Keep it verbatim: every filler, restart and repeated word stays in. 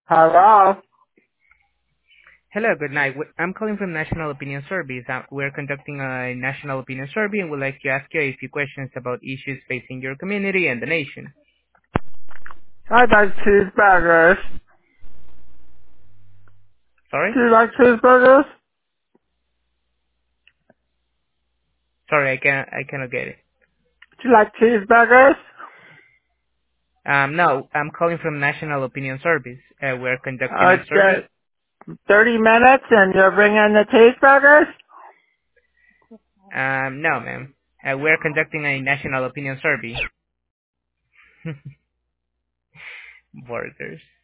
Hello? Hello, good night. W- I'm calling from National Opinion Surveys. Uh, We're conducting a national opinion survey and would like to ask you a few questions about issues facing your community and the nation. I'd like cheeseburgers. Sorry? Do you like cheeseburgers? Sorry, I can I cannot get it. Do you like cheeseburgers? Um, no, I'm calling from National Opinion Surveys. Uh, we're conducting Uh, a survey. d- thirty minutes and you're bringing the cheeseburgers? Um, no, ma'am. Uh, we're conducting a national opinion survey. Burgers.